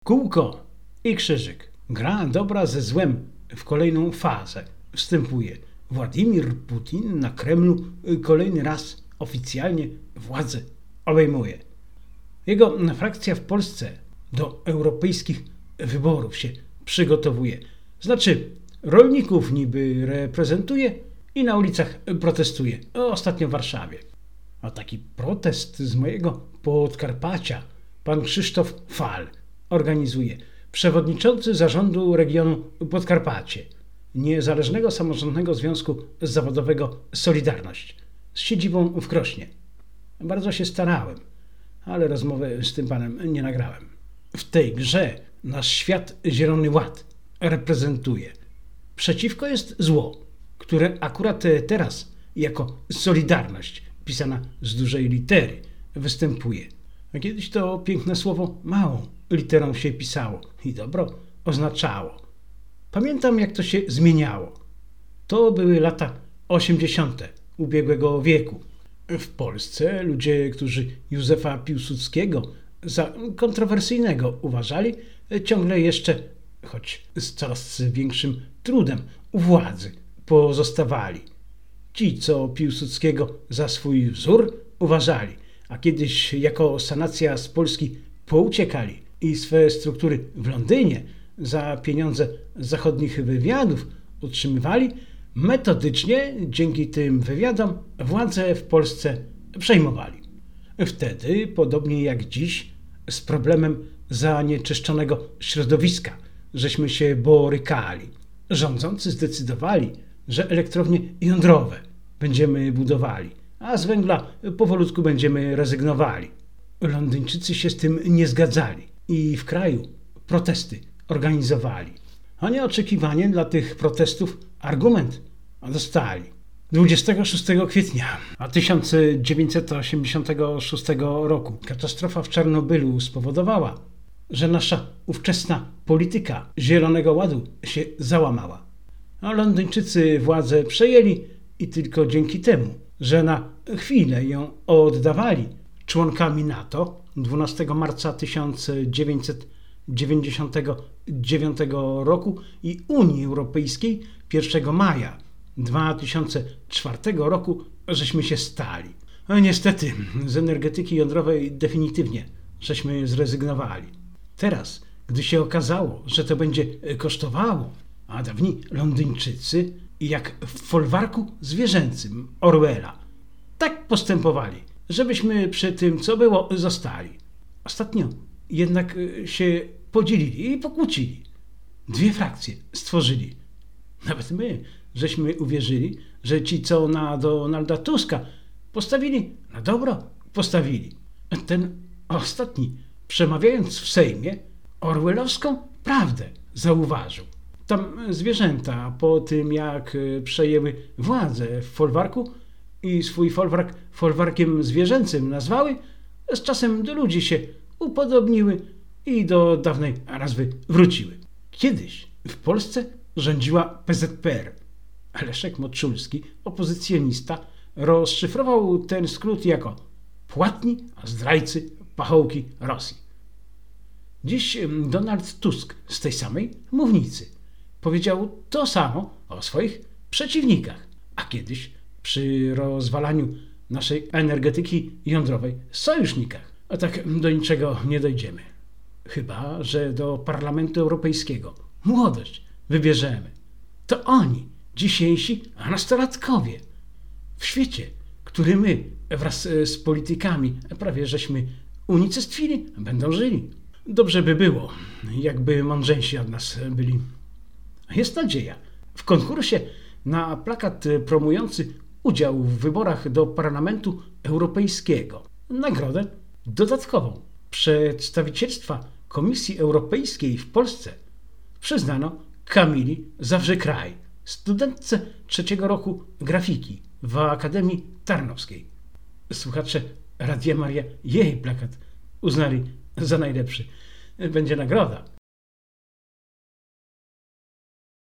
Kółko i krzyżyk. Gra dobra ze złem w kolejną fazę wstępuje. Władimir Putin na Kremlu kolejny raz oficjalnie władzę obejmuje. Jego frakcja w Polsce do europejskich wyborów się przygotowuje. Znaczy, rolników niby reprezentuje i na ulicach protestuje. Ostatnio w Warszawie. A taki protest z mojego Podkarpacia pan Krzysztof Fal organizuje. Przewodniczący zarządu regionu Podkarpacie, Niezależnego Samorządnego Związku Zawodowego Solidarność z siedzibą w Krośnie. Bardzo się starałem, ale rozmowy z tym panem nie nagrałem. W tej grze nasz świat Zielony Ład reprezentuje. Przeciwko jest zło, które akurat teraz jako Solidarność, pisana z dużej litery, występuje. A kiedyś to piękne słowo małą literą się pisało i dobro oznaczało. Pamiętam, jak to się zmieniało. To były lata 80. ubiegłego wieku. W Polsce ludzie, którzy Józefa Piłsudskiego za kontrowersyjnego uważali, ciągle jeszcze, choć z coraz większym trudem, u władzy pozostawali. Ci, co Piłsudskiego za swój wzór uważali, a kiedyś jako sanacja z Polski pouciekali i swe struktury w Londynie za pieniądze zachodnich wywiadów utrzymywali, metodycznie dzięki tym wywiadom władzę w Polsce przejmowali. Wtedy, podobnie jak dziś, z problemem zanieczyszczonego środowiska żeśmy się borykali. Rządzący zdecydowali, że elektrownie jądrowe będziemy budowali, a z węgla powolutku będziemy rezygnowali. Londyńczycy się z tym nie zgadzali i w kraju protesty organizowali. A nieoczekiwanie dla tych protestów argument dostali. 26 kwietnia 1986 roku katastrofa w Czarnobylu spowodowała, że nasza ówczesna polityka Zielonego Ładu się załamała. A Londyńczycy władzę przejęli i tylko dzięki temu, że na chwilę ją oddawali, członkami NATO 12 marca 1999 roku i Unii Europejskiej 1 maja 2004 roku żeśmy się stali. No niestety z energetyki jądrowej definitywnie żeśmy zrezygnowali. Teraz, gdy się okazało, że to będzie kosztowało, a dawni Londyńczycy, jak w folwarku zwierzęcym Orwella, tak postępowali, żebyśmy przy tym, co było, zostali. Ostatnio jednak się podzielili i pokłócili. Dwie frakcje stworzyli. Nawet my, żeśmy uwierzyli, że ci, co na Donalda Tuska postawili, na dobro postawili. Ten ostatni, przemawiając w Sejmie, orwellowską prawdę zauważył. Tam zwierzęta po tym, jak przejęły władzę w folwarku i swój folwark folwarkiem zwierzęcym nazwały, z czasem do ludzi się upodobniły i do dawnej nazwy wróciły. Kiedyś w Polsce rządziła PZPR. Leszek Moczulski, opozycjonista, rozszyfrował ten skrót jako płatni, zdrajcy, pachołki Rosji. Dziś Donald Tusk z tej samej mównicy powiedział to samo o swoich przeciwnikach, a kiedyś przy rozwalaniu naszej energetyki jądrowej sojusznikach. A tak do niczego nie dojdziemy. Chyba że do Parlamentu Europejskiego młodość wybierzemy. To oni, dzisiejsi nastolatkowie, w świecie, który my wraz z politykami prawie żeśmy unicestwili, będą żyli. Dobrze by było, jakby mądrzejsi od nas byli. Jest nadzieja. W konkursie na plakat promujący udział w wyborach do Parlamentu Europejskiego nagrodę dodatkową przedstawicielstwa Komisji Europejskiej w Polsce przyznano Kamili Zawrze-Kraj, studentce 3. roku grafiki w Akademii Tarnowskiej. Słuchacze Radia Maria jej plakat uznali za najlepszy. Będzie nagroda.